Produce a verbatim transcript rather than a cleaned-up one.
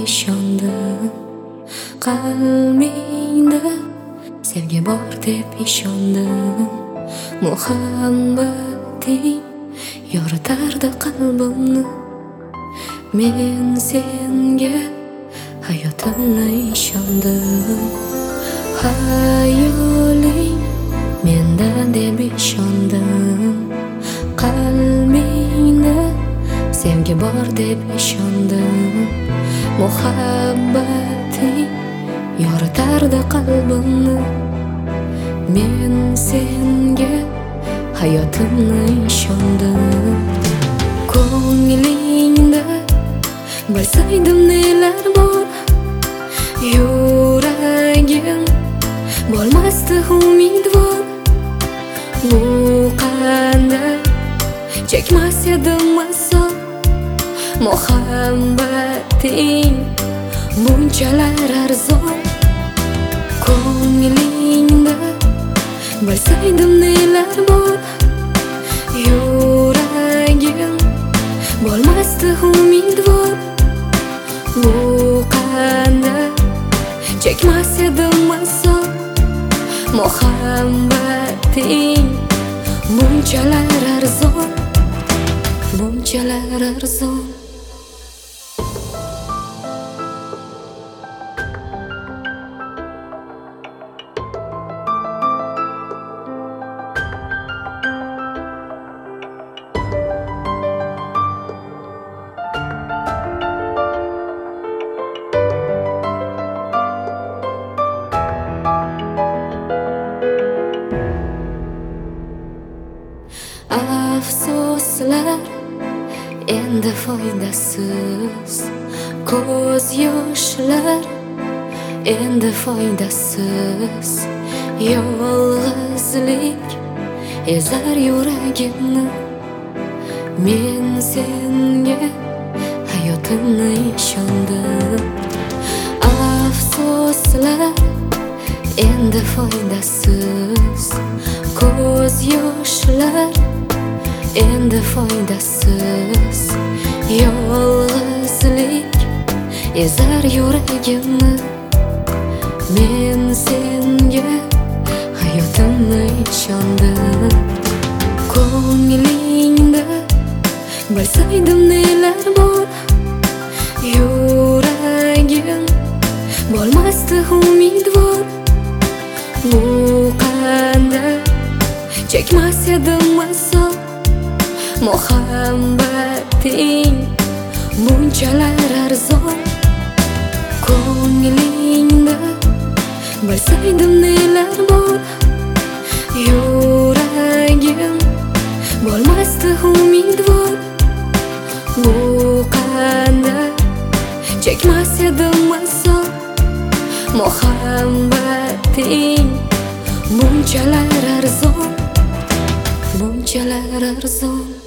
ishondim. Qalbingda sevgi bor deb ishondim. Muhabbating yoritardi qalbimni. Men senga hayotimni ishondim. Hayoling mendan deb ishondim. Qalbingda sevgi bor deb ishondim. Muhabbating yoritardi qalbimni. Men senga hayotimni ishondim. Ko'nglingda bilsaydim nelar bor, yuragim bo'lmasdi umidvor. Bu qanday chekmas edim azob. Muhabbating bunchalar arzon. Ko'nglingda bilsaydim nelar bor, yuragim bo'lmasdi umidvor. Bu qanday chekmas edim azob. Muhabbating bunchalar arzon, bunchalar arzon. Afsuslar endi foydasiz, ko'z yoshlar endi foydasiz. Yolg'izlik ezar yuragimni. Men senga hayotimni ishondim. Afsuslar endi foydasiz, ko'z yoshlar endi foydasiz. Yolg'izlik ezar yuragimni. Men senga hayotimni ishondim. Ko'nglingda bilsaydim nelar bor, yuragim bo'lmasdi umidvor. Bu qanday chekmas edim azob. Muhabbating bunchalar arzon. Ko'nglingda bilsaydim nelar bor, yuragim bo'lmasdi umidvor. Bu qanday chekmas edim azob. Muhabbating bunchalar arzon, bunchalar arzon.